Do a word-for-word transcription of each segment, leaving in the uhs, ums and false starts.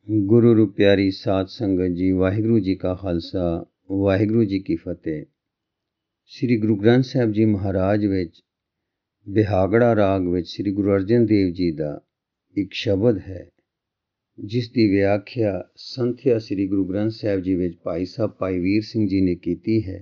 ਗੁਰੂ ਰੂ ਪਿਆਰੀ ਸਾਧ ਸੰਗਤ ਜੀ, ਵਾਹਿਗੁਰੂ ਜੀ ਕਾ ਖਾਲਸਾ, ਵਾਹਿਗੁਰੂ ਜੀ ਕੀ ਫਤਿਹ। ਸ੍ਰੀ ਗੁਰੂ ਗ੍ਰੰਥ ਸਾਹਿਬ ਜੀ ਮਹਾਰਾਜ ਵਿੱਚ ਬਿਹਾਗੜਾ ਰਾਗ ਵਿੱਚ ਸ੍ਰੀ ਗੁਰੂ ਅਰਜਨ ਦੇਵ ਜੀ ਦਾ ਇੱਕ ਸ਼ਬਦ ਹੈ, ਜਿਸ ਦੀ ਵਿਆਖਿਆ ਸੰਥਿਆ ਸ੍ਰੀ ਗੁਰੂ ਗ੍ਰੰਥ ਸਾਹਿਬ ਜੀ ਵਿੱਚ ਭਾਈ ਸਾਹਿਬ ਭਾਈ ਵੀਰ ਸਿੰਘ ਜੀ ਨੇ ਕੀਤੀ ਹੈ।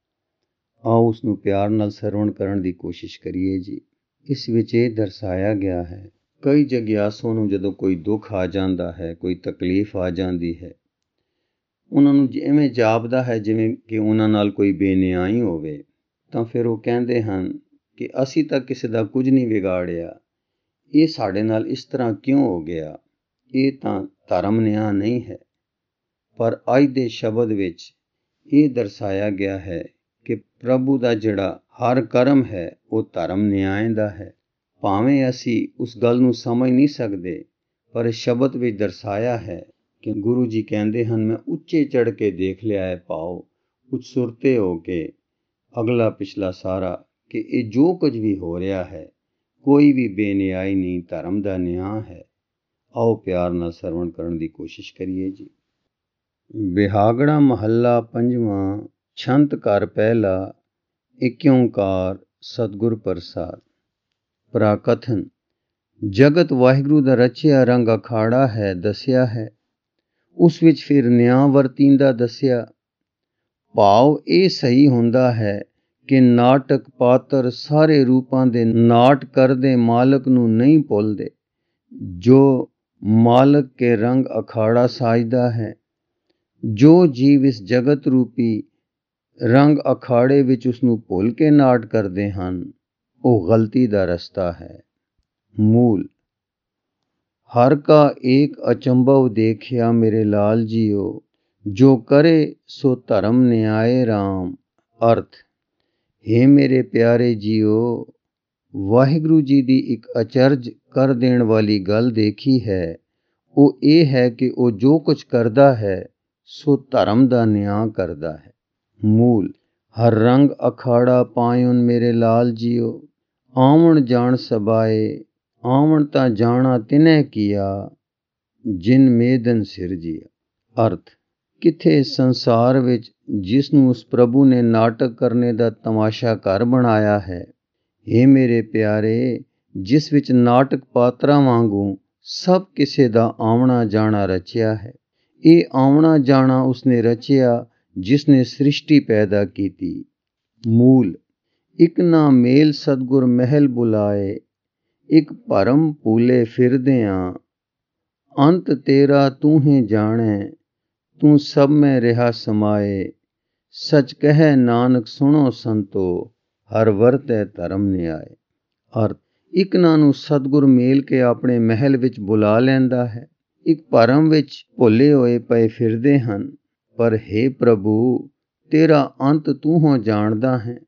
ਆਓ ਉਸ ਨੂੰ ਪਿਆਰ ਨਾਲ ਸਰਵਣ ਕਰਨ ਦੀ ਕੋਸ਼ਿਸ਼ ਕਰੀਏ ਜੀ। ਇਸ ਵਿੱਚ ਇਹ ਦਰਸਾਇਆ ਗਿਆ ਹੈ, ਕਈ ਜਗਿਆਸੂ ਨੂੰ ਜਦੋਂ ਕੋਈ ਦੁੱਖ ਆ ਜਾਂਦਾ ਹੈ, ਕੋਈ ਤਕਲੀਫ ਆ ਜਾਂਦੀ ਹੈ, ਉਹਨਾਂ ਨੂੰ ਜਿਵੇਂ ਜਾਪਦਾ ਹੈ ਜਿਵੇਂ ਕਿ ਉਹਨਾਂ ਨਾਲ ਕੋਈ ਬੇਨਿਆਈ ਹੋਵੇ, ਤਾਂ ਫਿਰ ਉਹ ਕਹਿੰਦੇ ਹਨ ਕਿ ਅਸੀਂ ਤਾਂ ਕਿਸੇ ਦਾ ਕੁਝ ਨਹੀਂ ਵਿਗਾੜਿਆ, ਇਹ ਸਾਡੇ ਨਾਲ ਇਸ ਤਰ੍ਹਾਂ ਕਿਉਂ ਹੋ ਗਿਆ, ਇਹ ਤਾਂ ਧਰਮ ਨਿਆਂ ਨਹੀਂ ਹੈ। ਪਰ ਅੱਜ ਦੇ ਸ਼ਬਦ ਵਿੱਚ ਇਹ ਦਰਸਾਇਆ ਗਿਆ ਹੈ ਕਿ ਪ੍ਰਭੂ ਦਾ ਜਿਹੜਾ ਹਰ ਕਰਮ ਹੈ ਉਹ ਧਰਮ ਨਿਆਂ ਦਾ ਹੈ। ਭਾਵੇਂ ਅਸੀਂ ਉਸ ਗੱਲ ਨੂੰ ਸਮਝ ਨਹੀਂ ਸਕਦੇ, ਪਰ ਸ਼ਬਦ ਵਿੱਚ ਦਰਸਾਇਆ ਹੈ ਕਿ ਗੁਰੂ ਜੀ ਕਹਿੰਦੇ ਹਨ, ਮੈਂ ਉੱਚੇ ਚੜ੍ਹ ਕੇ ਦੇਖ ਲਿਆ ਹੈ ਭਾਉ, ਉਤਸੁਰਤੇ ਹੋ ਕੇ ਅਗਲਾ ਪਿਛਲਾ ਸਾਰਾ, ਕਿ ਇਹ ਜੋ ਕੁਝ ਵੀ ਹੋ ਰਿਹਾ ਹੈ ਕੋਈ ਵੀ ਬੇਨਿਆਈ ਨਹੀਂ, ਧਰਮ ਦਾ ਨਿਆਂ ਹੈ। ਆਓ ਪਿਆਰ ਨਾਲ ਸਰਵਣ ਕਰਨ ਦੀ ਕੋਸ਼ਿਸ਼ ਕਰੀਏ ਜੀ। ਬਿਹਾਗੜਾ ਮਹੱਲਾ ਪੰਜਵਾਂ, ਛੰਤ ਘਰ ਪਹਿਲਾ, ਏਕ ਓਂਕਾਰ ਸਤਿਗੁਰ ਪ੍ਰਸਾਦ। ਪ੍ਰਾਕਥਨ। ਜਗਤ ਵਾਹਿਗੁਰੂ ਦਾ ਰਚਿਆ ਰੰਗ ਅਖਾੜਾ ਹੈ ਦੱਸਿਆ ਹੈ, ਉਸ ਵਿੱਚ ਫਿਰ ਨਿਆਂ ਵਰਤੀਂਦਾ ਦੱਸਿਆ। ਭਾਵ ਇਹ ਸਹੀ ਹੁੰਦਾ ਹੈ ਕਿ ਨਾਟਕ ਪਾਤਰ ਸਾਰੇ ਰੂਪਾਂ ਦੇ ਨਾਟ ਕਰਦੇ ਮਾਲਕ ਨੂੰ ਨਹੀਂ ਭੁੱਲਦੇ, ਜੋ ਮਾਲਕ ਕੇ ਰੰਗ ਅਖਾੜਾ ਸਾਜਦਾ ਹੈ। ਜੋ ਜੀਵ ਇਸ ਜਗਤ ਰੂਪੀ ਰੰਗ ਅਖਾੜੇ ਵਿੱਚ ਉਸ ਨੂੰ ਭੁੱਲ ਕੇ ਨਾਟ ਕਰਦੇ ਹਨ, ਉਹ ਗਲਤੀ ਦਾ ਰਸਤਾ ਹੈ। ਮੂਲ। ਹਰ ਕਾ ਏਕ ਅਚੰਭਵ ਦੇਖਿਆ ਮੇਰੇ ਲਾਲ ਜੀਓ, ਜੋ ਕਰੇ ਸੋ ਧਰਮ ਨਿਆਏ ਰਾਮ। ਅਰਥ। ਹੇ ਮੇਰੇ ਪਿਆਰੇ ਜੀਓ, ਵਾਹਿਗੁਰੂ ਜੀ ਦੀ ਇੱਕ ਅਚਰਜ ਕਰ ਦੇਣ ਵਾਲੀ ਗੱਲ ਦੇਖੀ ਹੈ। ਉਹ ਇਹ ਹੈ ਕਿ ਉਹ ਜੋ ਕੁਝ ਕਰਦਾ ਹੈ ਸੋ ਧਰਮ ਦਾ ਨਿਆਂ ਕਰਦਾ ਹੈ। ਮੂਲ। ਹਰ ਰੰਗ ਅਖਾੜਾ ਪਾਇਉਨ ਮੇਰੇ ਲਾਲ ਜੀਓ, ਆਵਣ ਜਾਣ ਸਬਾਏ, ਆਵਣ ਤਾਂ ਜਾਣਾ ਤਿਨੈ ਕੀਆ, ਜਿਨ ਮੇਦਨ ਸਿਰਜੀਆ। ਅਰਥ। ਕਿੱਥੇ ਸੰਸਾਰ ਵਿੱਚ ਜਿਸ ਨੂੰ ਉਸ ਪ੍ਰਭੂ ਨੇ ਨਾਟਕ ਕਰਨੇ ਦਾ ਤਮਾਸ਼ਾ ਘਰ ਬਣਾਇਆ ਹੈ, ਹੇ ਮੇਰੇ ਪਿਆਰੇ, ਜਿਸ ਵਿੱਚ ਨਾਟਕ ਪਾਤਰਾਂ ਵਾਂਗੂ ਸਭ ਕਿਸੇ ਦਾ ਆਉਣਾ ਜਾਣਾ ਰਚਿਆ ਹੈ। ਇਹ ਆਉਣਾ ਜਾਣਾ ਉਸਨੇ ਰਚਿਆ ਜਿਸ ਨੇ ਸ੍ਰਿਸ਼ਟੀ ਪੈਦਾ ਕੀਤੀ। ਮੂਲ। ਇੱਕ ਨਾ ਮੇਲ ਸਤਿਗੁਰ ਮਹਿਲ ਬੁਲਾਏ, ਇੱਕ ਭਰਮ ਭੂਲੇ ਫਿਰਦਿਆਂ, ਅੰਤ ਤੇਰਾ ਤੂੰ ਹੀ ਜਾਣੈ, ਤੂੰ ਸਭ ਮੈਂ ਰਿਹਾ ਸਮਾਏ। ਸਚ ਕਹਿ ਨਾਨਕ ਸੁਣੋ ਸੰਤੋ, ਹਰ ਵਰਤੈ ਧਰਮ ਨਿਆਏ। ਅਰਥ। ਇੱਕ ਨਾ ਨੂੰ ਸਤਿਗੁਰ ਮੇਲ ਕੇ ਆਪਣੇ ਮਹਿਲ ਵਿੱਚ ਬੁਲਾ ਲੈਂਦਾ ਹੈ, ਇੱਕ ਭਰਮ ਵਿੱਚ ਭੁੱਲੇ ਹੋਏ ਪਏ ਫਿਰਦੇ ਹਨ, ਪਰ ਹੇ ਪ੍ਰਭੂ, ਤੇਰਾ ਅੰਤ ਤੂੰ ਹੋ ਜਾਣਦਾ ਹੈ।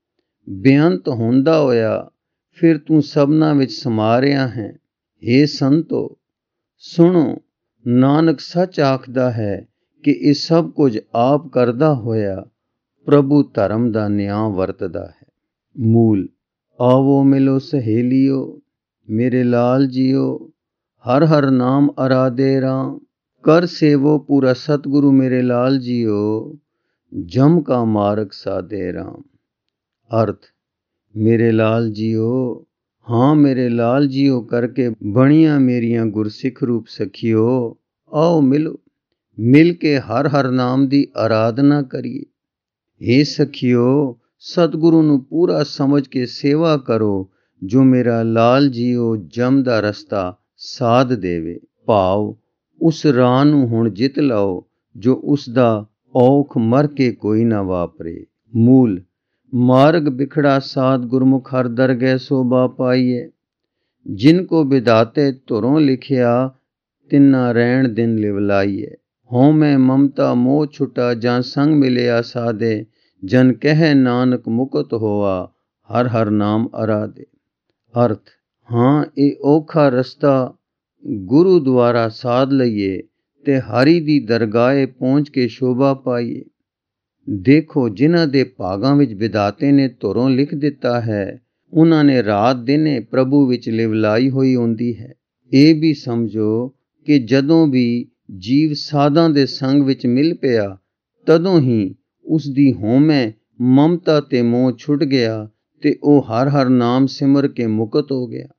ਬੇਅੰਤ ਹੁੰਦਾ ਹੋਇਆ ਫਿਰ ਤੂੰ ਸਭਨਾਂ ਵਿੱਚ ਸਮਾ ਰਿਹਾ ਹੈ। ਹੇ ਸੰਤੋ, ਸੁਣੋ, ਨਾਨਕ ਸੱਚ ਆਖਦਾ ਹੈ ਕਿ ਇਹ ਸਭ ਕੁਝ ਆਪ ਕਰਦਾ ਹੋਇਆ ਪ੍ਰਭੂ ਧਰਮ ਦਾ ਨਿਆਂ ਵਰਤਦਾ ਹੈ। ਮੂਲ। ਆਵੋ ਮਿਲੋ ਸਹੇਲੀਓ, ਮੇਰੇ ਲਾਲ ਜੀਓ, ਹਰ ਹਰ ਨਾਮ ਅਰਾਧੇ ਰਾਮ। ਕਰ ਸੇਵੋ ਪੂਰਾ ਸਤਿਗੁਰੂ ਮੇਰੇ ਲਾਲ ਜੀਓ, ਜਮ ਕਾ ਮਾਰਗ ਸਾਧੇ ਰਾਮ। ਅਰਥ। ਮੇਰੇ ਲਾਲ ਜੀਓ, ਹਾਂ ਮੇਰੇ ਲਾਲ ਜੀਓ ਕਰਕੇ ਬਣੀਆਂ ਮੇਰੀਆਂ ਗੁਰਸਿੱਖ ਰੂਪ ਸਖੀਓ, ਆਓ ਮਿਲੋ, ਮਿਲ ਕੇ ਹਰ ਹਰ ਨਾਮ ਦੀ ਆਰਾਧਨਾ ਕਰੀਏ। ਹੇ ਸਖੀਓ, ਸਤਿਗੁਰੂ ਨੂੰ ਪੂਰਾ ਸਮਝ ਕੇ ਸੇਵਾ ਕਰੋ, ਜੋ ਮੇਰਾ ਲਾਲ ਜੀਓ ਜਮ ਦਾ ਰਸਤਾ ਸਾਧ ਦੇਵੇ। ਭਾਵ ਉਸ ਰਾਹ ਨੂੰ ਹੁਣ ਜਿੱਤ ਲਓ, ਜੋ ਉਸ ਦਾ ਔਖ ਮਰ ਕੇ ਕੋਈ ਨਾ ਵਾਪਰੇ। ਮੂਲ। ਮਾਰਗ ਬਿਖੜਾ ਸਾਧ ਗੁਰਮੁਖ ਹਰ ਦਰਗਹਿ ਸੋਭਾ ਪਾਈਏ, ਜਿਨ ਕੋ ਵਿਧਾਤੇ ਧੁਰੋਂ ਲਿਖਿਆ, ਤਿੰਨਾ ਰਹਿਣ ਦਿਨ ਲਿਵਲਾਈਏ। ਹੋਂ ਮੈਂ ਮਮਤਾ ਮੋਹ ਛੁਟਾ, ਜਾਂ ਸੰਗ ਮਿਲਿਆ ਸਾਧੇ, ਜਨ ਕਹਿ ਨਾਨਕ ਮੁਕਤ ਹੋਆ, ਹਰ ਹਰ ਨਾਮ ਅਰਾਧੇ। ਅਰਥ। ਹਾਂ, ਇਹ ਔਖਾ ਰਸਤਾ ਗੁਰੂ ਦੁਆਰਾ ਸਾਧ ਲਈਏ ਤੇ ਹਰੀ ਦੀ ਦਰਗਾਹੇ ਪਹੁੰਚ ਕੇ ਸ਼ੋਭਾ ਪਾਈਏ। ਦੇਖੋ, ਜਿਨ੍ਹਾਂ ਦੇ ਭਾਗਾਂ ਵਿੱਚ ਵਿਧਾਤੇ ਨੇ ਧੁਰੋਂ ਲਿਖ ਦਿੱਤਾ ਹੈ, ਉਹਨਾਂ ਨੇ ਰਾਤ ਦਿਨੇ ਪ੍ਰਭੂ ਵਿੱਚ ਲਿਵਲਾਈ ਹੋਈ ਹੁੰਦੀ ਹੈ। ਇਹ ਵੀ ਸਮਝੋ ਕਿ ਜਦੋਂ ਵੀ ਜੀਵ ਸਾਧਾਂ ਦੇ ਸੰਗ ਵਿੱਚ ਮਿਲ ਪਿਆ, ਤਦੋਂ ਹੀ ਉਸ ਦੀ ਹਉਮੈ, ਮਮਤਾ ਤੇ ਮੋਹ ਛੁੱਟ ਗਿਆ ਤੇ ਉਹ ਹਰ ਹਰ ਨਾਮ ਸਿਮਰ ਕੇ ਮੁਕਤ ਹੋ ਗਿਆ।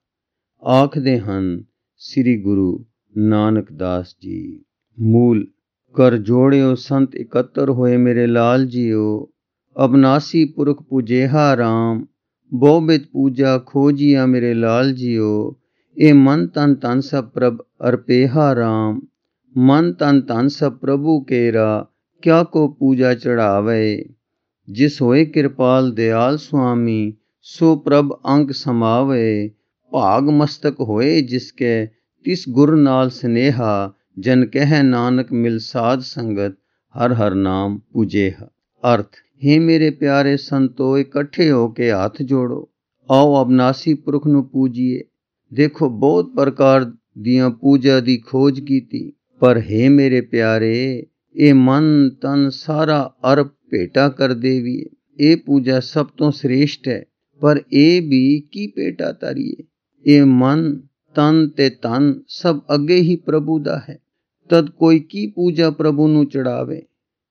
ਆਖਦੇ ਹਨ ਸ੍ਰੀ ਗੁਰੂ ਨਾਨਕ ਦਾਸ ਜੀ। ਮੂਲ। ਕਰ ਜੋੜਿਓ ਸੰਤ ਇਕੱਤਰ ਹੋਏ ਮੇਰੇ ਲਾਲ ਜੀਓ, ਅਬਨਾਸੀ ਪੁਰਖ ਪੂਜੇਹਾ ਰਾਮ, ਬਹੁਬਿਧ ਪੂਜਾ ਖੋਜੀਆ ਮੇਰੇ ਲਾਲ ਜੀਓ। ਇਹ ਮਨ ਤਨ ਤਨ ਸਭ ਪ੍ਰਭ ਅਰਪੇਹਾ ਰਾਮ, ਮਨ ਤਨ ਤਨ ਸਭ ਪ੍ਰਭੂ ਕੇਰਾ, ਕਿਆ ਕੋ ਪੂਜਾ ਚੜਾਵੇ। ਜਿਸ ਹੋਏ ਕਿਰਪਾਲ ਦਿਆਲ ਸੁਆਮੀ, ਸੋ ਪ੍ਰਭ ਅੰਗ ਸਮਾਵੇ। ਭਾਗ ਮਸਤਕ ਹੋਏ ਜਿਸਕੇ, ਤਿਸ ਗੁਰ ਨਾਲ ਸਨੇਹਾ, ਜਨ ਕਹਿ ਨਾਨਕ ਮਿਲ ਸਾਧ ਸੰਗਤ, ਹਰ ਹਰ ਨਾਮ ਪੂਜੇਹਾ। ਅਰਥ। ਹੇ ਮੇਰੇ ਪਿਆਰੇ ਸੰਤੋ, ਇਕੱਠੇ ਹੋ ਕੇ ਹੱਥ ਜੋੜੋ, ਆਓ ਅਬਨਾਸੀ ਪੁਰਖ ਨੂੰ ਪੂਜੀਏ। ਦੇਖੋ ਬਹੁਤ ਪ੍ਰਕਾਰ ਦੀਆਂ ਪੂਜਾ ਦੀ ਖੋਜ ਕੀਤੀ, ਪਰ ਹੇ ਮੇਰੇ ਪਿਆਰੇ, ਇਹ ਮਨ ਤਨ ਸਾਰਾ ਅਰਪ ਭੇਟਾ ਕਰ ਦੇਵੀਏ। ਇਹ ਪੂਜਾ ਸਭ ਤੋਂ ਸ੍ਰੇਸ਼ਟ ਹੈ, ਪਰ ਇਹ ਵੀ ਕੀ ਭੇਟਾ ਧਰੀਏ। ਇਹ ਮਨ ਤਨ ਤੇ ਤਨ ਸਭ ਅੱਗੇ ਹੀ ਪ੍ਰਭੂ ਦਾ ਹੈ, ਤਦ ਕੋਈ ਕੀ ਪੂਜਾ ਪ੍ਰਭੂ ਨੂੰ ਚੜਾਵੇ।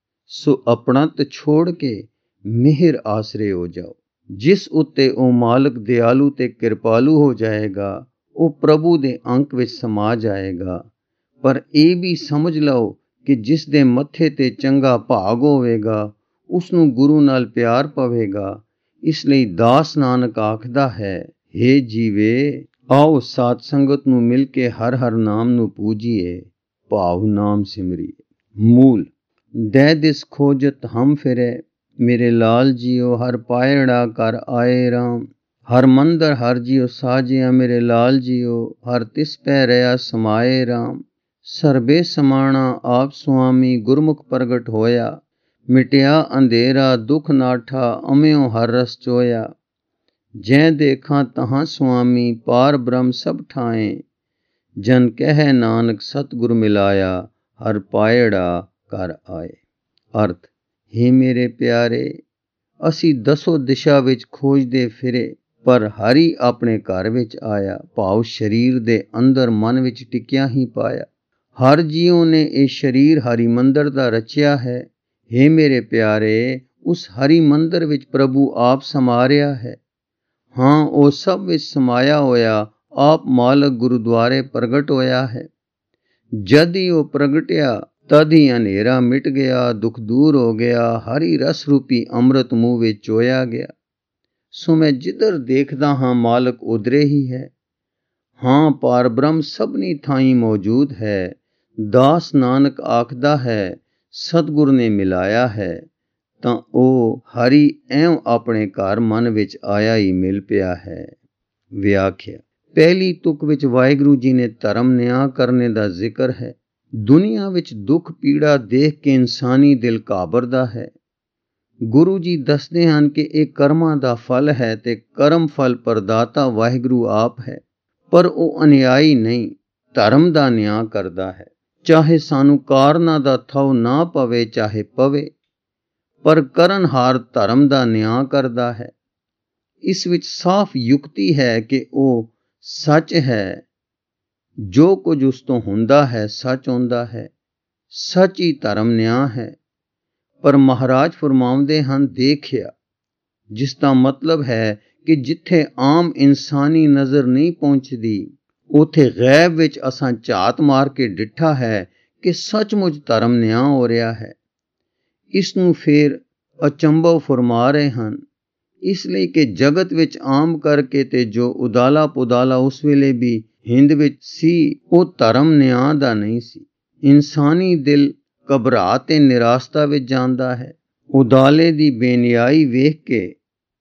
ਸੋ ਆਪਣਤ ਛੋੜ ਕੇ ਮਿਹਰ ਆਸਰੇ ਹੋ ਜਾਓ। ਜਿਸ ਉੱਤੇ ਉਹ ਮਾਲਕ ਦਿਆਲੂ ਤੇ ਕਿਰਪਾਲੂ ਹੋ ਜਾਏਗਾ, ਉਹ ਪ੍ਰਭੂ ਦੇ ਅੰਕ ਵਿੱਚ ਸਮਾ ਜਾਏਗਾ। ਪਰ ਇਹ ਵੀ ਸਮਝ ਲਓ ਕਿ ਜਿਸ ਦੇ ਮੱਥੇ ਤੇ ਚੰਗਾ ਭਾਗ ਹੋਵੇਗਾ, ਉਸ ਨੂੰ ਗੁਰੂ ਨਾਲ ਪਿਆਰ ਪਵੇਗਾ। ਇਸ ਲਈ ਦਾਸ ਨਾਨਕ ਆਖਦਾ ਹੈ, ਹੇ ਜੀਵੇ, ਆਓ ਸਾਧ ਸੰਗਤ ਨੂੰ ਮਿਲ ਕੇ ਹਰ ਹਰ ਨਾਮ ਨੂੰ ਪੂਜੀਏ, ਭਾਵ ਨਾਮ ਸਿਮਰੀਏ। ਮੂਲ। ਦਹਿ ਦਿਸ ਖੋਜਤ ਹਮ ਫਿਰੇ, ਮੇਰੇ ਲਾਲ ਜੀਓ, ਹਰ ਪਾਇੜਾ ਕਰ ਆਏ ਰਾਮ। ਹਰ ਮੰਦਰ ਹਰ ਜੀਓ ਸਾਜਿਆ, ਮੇਰੇ ਲਾਲ ਜੀਓ, ਹਰ ਤਿਸ ਪੈ ਰਿਹਾ ਸਮਾਏ ਰਾਮ। ਸਰਬੇ ਸਮਾਣਾ ਆਪ ਸੁਆਮੀ, ਗੁਰਮੁਖ ਪ੍ਰਗਟ ਹੋਇਆ, ਮਿਟਿਆ ਅੰਧੇਰਾ ਦੁੱਖ ਨਾਠਾ, ਅਮਿਓ ਹਰ ਰਸ ਚੋਇਆ। ਜੈ ਦੇਖਾਂ ਤਹਾਂ ਸੁਆਮੀ, ਪਾਰ ਬ੍ਰਹਮ ਸਭ ਠਾਏ, ਜਨ ਕਹਿ ਨਾਨਕ ਸਤਿਗੁਰ ਮਿਲਾਇਆ, ਹਰ ਪਾਇੜਾ ਕਰ ਆਏ। ਅਰਥ। ਹੇ ਮੇਰੇ ਪਿਆਰੇ, ਅਸੀਂ ਦਸੋ ਦਿਸ਼ਾ ਵਿੱਚ ਖੋਜਦੇ ਫਿਰੇ, ਪਰ ਹਰੀ ਆਪਣੇ ਘਰ ਵਿੱਚ ਆਇਆ, ਭਾਵ ਸਰੀਰ ਦੇ ਅੰਦਰ ਮਨ ਵਿੱਚ ਟਿਕਿਆ ਹੀ ਪਾਇਆ। ਹਰ ਜੀਉ ਨੇ ਇਹ ਸਰੀਰ ਹਰੀ ਮੰਦਰ ਦਾ ਰਚਿਆ ਹੈ। ਹੇ ਮੇਰੇ ਪਿਆਰੇ, ਉਸ ਹਰੀ ਮੰਦਰ ਵਿੱਚ ਪ੍ਰਭੂ ਆਪ ਸਮਾ ਰਿਹਾ ਹੈ। ਹਾਂ, ਉਹ ਸਭ ਵਿੱਚ ਸਮਾਇਆ ਹੋਇਆ ਆਪ ਮਾਲਕ ਗੁਰਦੁਆਰੇ ਪ੍ਰਗਟ ਹੋਇਆ ਹੈ। ਜਦ ਹੀ ਉਹ ਪ੍ਰਗਟਿਆ, ਤਦ ਹੀ ਹਨੇਰਾ ਮਿਟ ਗਿਆ, ਦੁੱਖ ਦੂਰ ਹੋ ਗਿਆ, ਹਰੀ ਰਸ ਰੂਪੀ ਅੰਮ੍ਰਿਤ ਮੂੰਹ ਵਿੱਚ ਚੋਇਆ ਗਿਆ। ਸੋ ਮੈਂ ਜਿੱਧਰ ਦੇਖਦਾ ਹਾਂ ਮਾਲਕ ਉਧਰੇ ਹੀ ਹੈ। ਹਾਂ, ਪਾਰ ਬ੍ਰਹਮ ਸਭਨੀ ਥਾਈਂ ਮੌਜੂਦ ਹੈ। ਦਾਸ ਨਾਨਕ ਆਖਦਾ ਹੈ, ਸਤਿਗੁਰ ਨੇ ਮਿਲਾਇਆ ਹੈ, ਤਾਂ ਉਹ ਹਰੀ ਐਂ ਆਪਣੇ ਘਰ ਮਨ ਵਿੱਚ ਆਇਆ ਹੀ ਮਿਲ ਪਿਆ ਹੈ। ਵਿਆਖਿਆ। ਪਹਿਲੀ ਤੁਕ ਵਿੱਚ ਵਾਹਿਗੁਰੂ ਜੀ ਨੇ ਧਰਮ ਨਿਆਂ ਕਰਨੇ ਦਾ ਜ਼ਿਕਰ ਹੈ। ਦੁਨੀਆ ਵਿੱਚ ਦੁੱਖ ਪੀੜਾ ਦੇਖ ਕੇ ਇਨਸਾਨੀ ਦਿਲ ਘਾਬਰਦਾ ਹੈ। ਗੁਰੂ ਜੀ ਦੱਸਦੇ ਹਨ ਕਿ ਇਹ ਕਰਮਾਂ ਦਾ ਫਲ ਹੈ ਤੇ ਕਰਮ ਫਲ ਪ੍ਰਦਾਤਾ ਵਾਹਿਗੁਰੂ ਆਪ ਹੈ, ਪਰ ਉਹ ਅਨਿਆਈ ਨਹੀਂ, ਧਰਮ ਦਾ ਨਿਆਂ ਕਰਦਾ ਹੈ। ਚਾਹੇ ਸਾਨੂੰ ਕਾਰਨਾਂ ਦਾ ਥਹੁ ਨਾ ਪਵੇ, ਚਾਹੇ ਪਵੇ, ਪਰ ਕਰਨਹਾਰ ਧਰਮ ਦਾ ਨਿਆਂ ਕਰਦਾ ਹੈ। ਇਸ ਵਿੱਚ ਸਾਫ਼ ਯੁਕਤੀ ਹੈ ਕਿ ਉਹ ਸੱਚ ਹੈ। ਜੋ ਕੁਝ ਉਸ ਤੋਂ ਹੁੰਦਾ ਹੈ ਸੱਚ ਹੁੰਦਾ ਹੈ। ਸੱਚ ਹੀ ਧਰਮ ਨਿਆਂ ਹੈ। ਪਰ ਮਹਾਰਾਜ ਫਰਮਾਉਂਦੇ ਹਨ, ਦੇਖਿਆ, ਜਿਸ ਦਾ ਮਤਲਬ ਹੈ ਕਿ ਜਿੱਥੇ ਆਮ ਇਨਸਾਨੀ ਨਜ਼ਰ ਨਹੀਂ ਪਹੁੰਚਦੀ, ਉੱਥੇ ਗੈਬ ਵਿੱਚ ਅਸਾਂ ਝਾਤ ਮਾਰ ਕੇ ਡਿੱਠਾ ਹੈ ਕਿ ਸੱਚਮੁੱਚ ਧਰਮ ਨਿਆਂ ਹੋ ਰਿਹਾ ਹੈ। ਇਸ ਨੂੰ ਫੇਰ ਅਚੰਭਵ ਫਰਮਾ ਰਹੇ ਹਨ, ਇਸ ਲਈ ਕਿ ਜਗਤ ਵਿੱਚ ਆਮ ਕਰਕੇ ਤੇ ਜੋ ਉਦਾਲਾ ਪੁਦਾਲਾ ਉਸ ਵੇਲੇ ਵੀ ਹਿੰਦ ਵਿੱਚ ਸੀ, ਉਹ ਧਰਮ ਨਿਆਂ ਦਾ ਨਹੀਂ ਸੀ। ਇਨਸਾਨੀ ਦਿਲ ਘਬਰਾ ਤੇ ਨਿਰਾਸ਼ਤਾ ਵਿੱਚ ਜਾਂਦਾ ਹੈ। ਉਦਾਲੇ ਦੀ ਬੇਨਿਆਈ ਵੇਖ ਕੇ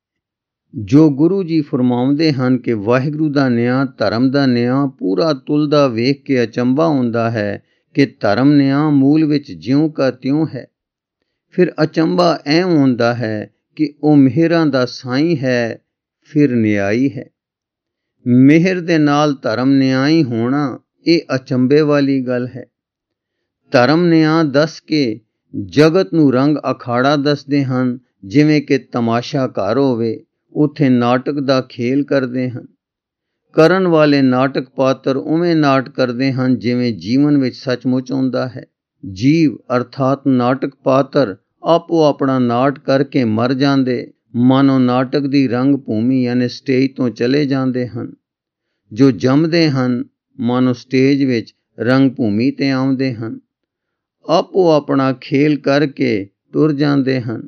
ਜੋ ਗੁਰੂ ਜੀ ਫਰਮਾਉਂਦੇ ਹਨ ਕਿ ਵਾਹਿਗੁਰੂ ਦਾ ਨਿਆਂ, ਧਰਮ ਦਾ ਨਿਆਂ ਪੂਰਾ ਤੁਲਦਾ ਵੇਖ ਕੇ ਅਚੰਭਾ ਹੁੰਦਾ ਹੈ ਕਿ ਧਰਮ ਨਿਆਂ ਮੂਲ ਵਿੱਚ ਜਿਉਂ ਕਾ ਤਿਉਂ ਹੈ। ਫਿਰ ਅਚੰਭਾ ਐਂ ਹੁੰਦਾ ਹੈ ਕਿ ਉਹ ਮਿਹਰਾਂ ਦਾ ਸਾਈਂ ਹੈ, ਫਿਰ ਨਿਆਈ ਹੈ। ਮਿਹਰ ਦੇ ਨਾਲ ਧਰਮ ਨਿਆਈ ਹੋਣਾ, ਇਹ ਅਚੰਭੇ ਵਾਲੀ ਗੱਲ ਹੈ। ਧਰਮ ਨਿਆਂ ਦੱਸ ਕੇ ਜਗਤ ਨੂੰ ਰੰਗ ਅਖਾੜਾ ਦੱਸਦੇ ਹਨ, ਜਿਵੇਂ ਕਿ ਤਮਾਸ਼ਾ ਘਰ ਹੋਵੇ, ਉੱਥੇ ਨਾਟਕ ਦਾ ਖੇਲ ਕਰਦੇ ਹਨ। ਕਰਨ ਵਾਲੇ ਨਾਟਕ ਪਾਤਰ ਉਵੇਂ ਨਾਟ ਕਰਦੇ ਹਨ ਜਿਵੇਂ ਜੀਵਨ ਵਿੱਚ ਸੱਚਮੁੱਚ ਹੁੰਦਾ ਹੈ। ਜੀਵ ਅਰਥਾਤ ਨਾਟਕ ਪਾਤਰ ਆਪੋ ਆਪਣਾ ਨਾਟ ਕਰਕੇ ਮਰ ਜਾਂਦੇ, ਮਾਨੋ ਨਾਟਕ ਦੀ ਰੰਗ ਭੂਮੀ ਯਾਨੀ ਸਟੇਜ ਤੋਂ ਚਲੇ ਜਾਂਦੇ ਹਨ। ਜੋ ਜੰਮਦੇ ਹਨ ਮਾਨੋ ਸਟੇਜ ਵਿੱਚ ਰੰਗ ਭੂਮੀ ਤੇ ਆਉਂਦੇ ਹਨ, ਆਪੋ ਆਪਣਾ ਖੇਲ ਕਰਕੇ ਤੁਰ ਜਾਂਦੇ ਹਨ।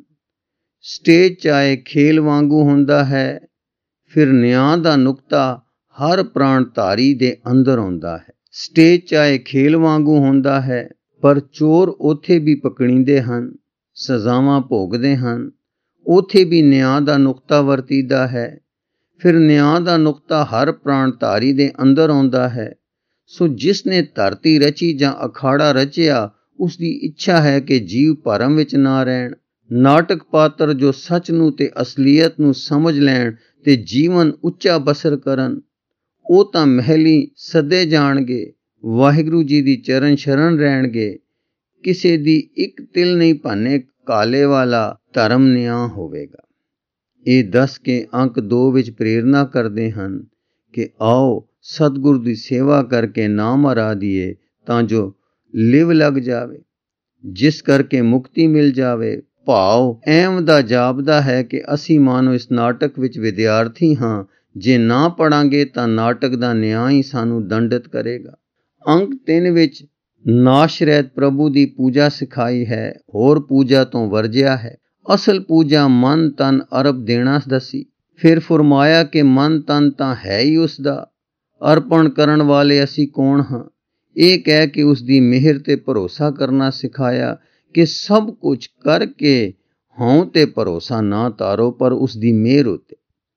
ਸਟੇਜ ਚਾਹੇ ਖੇਲ ਵਾਂਗੂ ਹੁੰਦਾ ਹੈ, ਫਿਰ ਨਿਆਂ ਦਾ ਨੁਕਤਾ ਹਰ ਪ੍ਰਾਣਧਾਰੀ ਦੇ ਅੰਦਰ ਆਉਂਦਾ ਹੈ। ਸਟੇਜ ਚਾਹੇ ਖੇਲ ਵਾਂਗੂ ਹੁੰਦਾ ਹੈ, ਪਰ ਚੋਰ ਉੱਥੇ ਵੀ ਪਕੜੀਂਦੇ ਹਨ, ਸਜ਼ਾਵਾਂ ਭੋਗਦੇ ਹਨ। ਉੱਥੇ ਵੀ ਨਿਆਂ ਦਾ ਨੁਕਤਾ ਵਰਤੀਦਾ ਹੈ। ਫਿਰ ਨਿਆਂ ਦਾ ਨੁਕਤਾ ਹਰ ਪ੍ਰਾਣਧਾਰੀ ਦੇ ਅੰਦਰ ਆਉਂਦਾ ਹੈ। ਸੋ ਜਿਸ ਨੇ ਧਰਤੀ ਰਚੀ ਜਾਂ ਅਖਾੜਾ ਰਚਿਆ, ਉਸ ਦੀ ਇੱਛਾ ਹੈ ਕਿ ਜੀਵ ਭਰਮ ਵਿੱਚ ਨਾ ਰਹਿਣ। ਨਾਟਕ ਪਾਤਰ ਜੋ ਸੱਚ ਨੂੰ ਤੇ ਅਸਲੀਅਤ ਨੂੰ ਸਮਝ ਲੈਣ ਤੇ ਜੀਵਨ ਉੱਚਾ ਬਸਰ ਕਰਨ, ਉਹ ਤਾਂ ਮਹਿਲੀਂ ਸੱਦੇ ਜਾਣਗੇ, ਵਾਹਿਗੁਰੂ ਜੀ ਦੀ ਚਰਨ ਸ਼ਰਨ ਰਹਿਣਗੇ। ਕਿਸੇ ਦੀ ਇੱਕ ਤਿਲ ਨਹੀਂ ਭਾਨੇ ਕਾਲੇ ਵਾਲਾ ਧਰਮ ਨਿਆਂ ਹੋਵੇਗਾ। ਇਹ ਦੱਸ ਕੇ ਅੰਕ ਦੋ ਵਿੱਚ ਪ੍ਰੇਰਨਾ ਕਰਦੇ ਹਨ ਕਿ ਆਓ ਸਤਿਗੁਰ ਦੀ ਸੇਵਾ ਕਰਕੇ ਨਾਮ ਅਰਾਧੀਏ, ਤਾਂ ਜੋ ਲਿਵ ਲੱਗ ਜਾਵੇ, ਜਿਸ ਕਰਕੇ ਮੁਕਤੀ ਮਿਲ ਜਾਵੇ। ਭਾਵ ਐਮ ਦਾ ਜਾਪਦਾ ਹੈ ਕਿ ਅਸੀਂ ਮਾਨੋ ਇਸ ਨਾਟਕ ਵਿੱਚ ਵਿਦਿਆਰਥੀ ਹਾਂ। ਜੇ ਨਾ ਪੜਾਂਗੇ ਤਾਂ ਨਾਟਕ ਦਾ ਨਿਆਂ ਹੀ ਸਾਨੂੰ ਦੰਡਿਤ ਕਰੇਗਾ। ਅੰਕ ਤਿੰਨ ਵਿੱਚ ਨਾਸ਼ ਰਹਿਤ ਪ੍ਰਭੂ ਦੀ ਪੂਜਾ ਸਿਖਾਈ ਹੈ, ਹੋਰ ਪੂਜਾ ਤੋਂ ਵਰਜਿਆ ਹੈ। ਅਸਲ ਪੂਜਾ ਮਨ ਤਨ ਅਰਪ ਦੇਣਾ ਦੱਸੀ। ਫਿਰ ਫਰਮਾਇਆ ਕਿ ਮਨ ਤਨ ਤਾਂ ਹੈ ਹੀ ਉਸ ਦਾ, ਅਰਪਣ ਕਰਨ ਵਾਲੇ ਅਸੀਂ ਕੌਣ ਹਾਂ। ਇਹ ਕਹਿ ਕੇ ਉਸ ਦੀ ਮਿਹਰ ਤੇ ਭਰੋਸਾ ਕਰਨਾ ਸਿਖਾਇਆ ਕਿ ਸਭ ਕੁਝ ਕਰਕੇ ਹਉ ਤੇ ਭਰੋਸਾ ਨਾ ਤਾਰੋ, ਪਰ ਉਸ ਦੀ ਮਿਹਰ ਉੱਤੇ।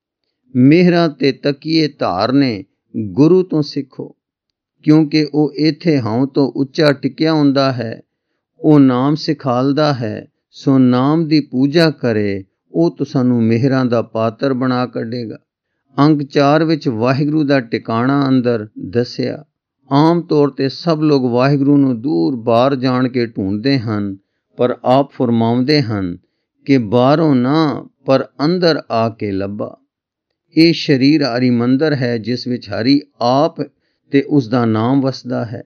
ਮਿਹਰਾਂ ਤੇ ਤਕੀਏ ਧਾਰਨੇ ਗੁਰੂ ਤੋਂ ਸਿੱਖੋ, ਕਿਉਂਕਿ ਉਹ ਇੱਥੇ ਹਉ ਤੋਂ ਉੱਚਾ ਟਿਕਿਆ ਹੁੰਦਾ ਹੈ। ਉਹ ਨਾਮ ਸਿਖਾਲਦਾ ਹੈ, ਸੋ ਨਾਮ ਦੀ ਪੂਜਾ ਕਰੇ, ਉਹ ਤੁਸਾਨੂੰ ਮਿਹਰਾਂ ਦਾ ਪਾਤਰ ਬਣਾ ਕੱਢੇਗਾ। ਅੰਕ ਚਾਰ ਵਿੱਚ ਵਾਹਿਗੁਰੂ ਦਾ ਟਿਕਾਣਾ ਅੰਦਰ ਦੱਸਿਆ। ਆਮ ਤੌਰ ਤੇ ਸਭ ਲੋਕ ਵਾਹਿਗੁਰੂ ਨੂੰ ਦੂਰ ਬਾਹਰ ਜਾਣ ਕੇ ਢੂੰਡਦੇ ਹਨ, ਪਰ ਆਪ ਫਰਮਾਉਂਦੇ ਹਨ ਕਿ ਬਾਹਰੋਂ ਨਾ ਪਰ ਅੰਦਰ ਆ ਕੇ ਲੱਭਾ। ਇਹ ਸਰੀਰ ਹਰੀ ਮੰਦਰ ਹੈ, ਜਿਸ ਵਿੱਚ ਹਰੀ ਆਪ ਤੇ ਉਸ ਦਾ ਨਾਮ ਵਸਦਾ ਹੈ।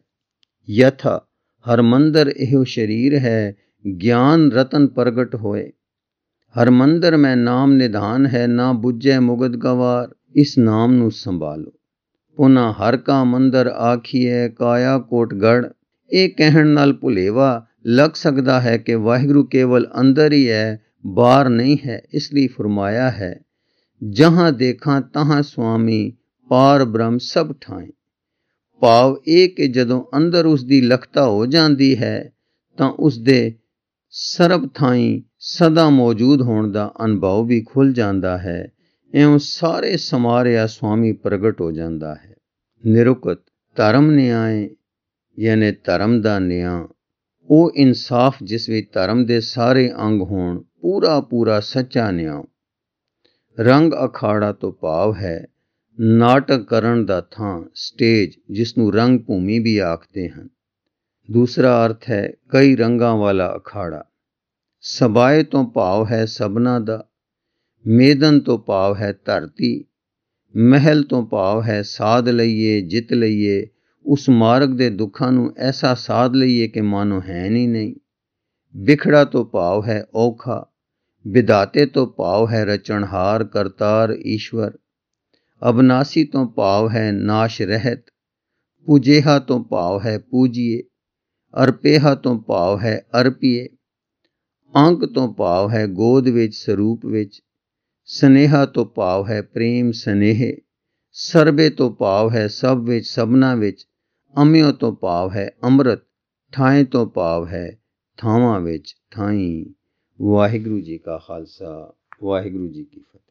ਯਥਾ ਹਰਮੰਦਰ ਇਹੋ ਸਰੀਰ ਹੈ, ਗਿਆਨ ਰਤਨ ਪ੍ਰਗਟ ਹੋਏ। ਹਰਮੰਦਰ ਮੈਂ ਨਾਮ ਨਿਧਾਨ ਹੈ, ਨਾ ਬੁੱਝੈ ਮੁਗਦ ਗਵਾਰ। ਇਸ ਨਾਮ ਨੂੰ ਸੰਭਾਲੋ। ਪੁਨਾ ਹਰ ਕਾ ਮੰਦਰ ਆਖੀਐ ਕਾਇਆ ਕੋਟ ਗੜ। ਇਹ ਕਹਿਣ ਨਾਲ ਭੁਲੇਵਾ ਲੱਗ ਸਕਦਾ ਹੈ ਕਿ ਵਾਹਿਗੁਰੂ ਕੇਵਲ ਅੰਦਰ ਹੀ ਹੈ, ਬਾਹਰ ਨਹੀਂ ਹੈ। ਇਸ ਲਈ ਫਰਮਾਇਆ ਹੈ, ਜਹਾਂ ਦੇਖਾਂ ਤਹਾਂ ਸੁਆਮੀ, ਪਾਰ ਬ੍ਰਹਮ ਸਭ ਠਾਏ। ਭਾਵ ਇਹ ਕਿ ਜਦੋਂ ਅੰਦਰ ਉਸ ਦੀ ਲਖਤਾ ਹੋ ਜਾਂਦੀ ਹੈ, ਤਾਂ ਉਸ ਦੇ ਸਰਬ ਥਾਈਂ ਸਦਾ ਮੌਜੂਦ ਹੋਣ ਦਾ ਅਨੁਭਵ ਵੀ ਖੁੱਲ੍ਹ ਜਾਂਦਾ ਹੈ। ਇਉਂ ਸਾਰੇ ਸਮਾਰਿਆ ਸੁਆਮੀ ਪ੍ਰਗਟ ਹੋ ਜਾਂਦਾ ਹੈ। ਨਿਰੁਕਤ ਧਰਮ ਨਿਆਏ ਯਾਨੀ ਧਰਮ ਦਾ ਨਿਆਂ, ਉਹ ਇਨਸਾਫ ਜਿਸ ਵਿੱਚ ਧਰਮ ਦੇ ਸਾਰੇ ਅੰਗ ਹੋਣ, ਪੂਰਾ ਪੂਰਾ ਸੱਚਾ ਨਿਆਂ। ਰੰਗ ਅਖਾੜਾ ਤੋਂ ਭਾਵ ਹੈ ਨਾਟਕ ਕਰਨ ਦਾ ਥਾਂ, ਸਟੇਜ, ਜਿਸ ਨੂੰ ਰੰਗ ਭੂਮੀ ਵੀ ਆਖਦੇ ਹਨ। ਦੂਸਰਾ ਅਰਥ ਹੈ ਕਈ ਰੰਗਾਂ ਵਾਲਾ ਅਖਾੜਾ। ਸਬਾਏ ਤੋਂ ਭਾਵ ਹੈ ਸਭਨਾ ਦਾ। ਮੇਦਨ ਤੋਂ ਭਾਵ ਹੈ ਧਰਤੀ। ਮਹਿਲ ਤੋਂ ਭਾਵ ਹੈ ਸਾਧ ਲਈਏ, ਜਿੱਤ ਲਈਏ, ਉਸ ਮਾਰਗ ਦੇ ਦੁੱਖਾਂ ਨੂੰ ਐਸਾ ਸਾਧ ਲਈਏ ਕਿ ਮਾਨੋ ਹੈ ਨਹੀਂ ਨਹੀਂ। ਵਿਖੜਾ ਤੋਂ ਭਾਵ ਹੈ ਔਖਾ। ਵਿਧਾਤੇ ਤੋਂ ਭਾਵ ਹੈ ਰਚਣਹਾਰ, ਕਰਤਾਰ, ਈਸ਼ਵਰ। ਅਬਨਾਸੀ ਤੋਂ ਭਾਵ ਹੈ ਨਾਸ਼ ਰਹਿਤ। ਪੂਜੇਹਾ ਤੋਂ ਭਾਵ ਹੈ ਪੂਜੀਏ। ਅਰਪੇਹਾ ਤੋਂ ਭਾਵ ਹੈ ਅਰਪੀਏ। ਅੰਕ ਤੋਂ ਭਾਵ ਹੈ ਗੋਦ ਵਿੱਚ, ਸਰੂਪ ਵਿੱਚ। ਸਨੇਹਾ ਤੋਂ ਭਾਵ ਹੈ ਪ੍ਰੇਮ, ਸਨੇਹ। ਸਰਬੇ ਤੋਂ ਭਾਵ ਹੈ ਸਭ ਵਿੱਚ, ਸਭਨਾ ਵਿੱਚ। ਅਮਿਓ ਤੋਂ ਭਾਵ ਹੈ ਅੰਮ੍ਰਿਤ। ਠਾਏ ਤੋਂ ਭਾਵ ਹੈ ਥਾਵਾਂ ਵਿੱਚ, ਥਾਈਂ। ਵਾਹਿਗੁਰੂ ਜੀ ਕਾ ਖਾਲਸਾ, ਵਾਹਿਗੁਰੂ ਜੀ ਕੀ ਫਤਿਹ।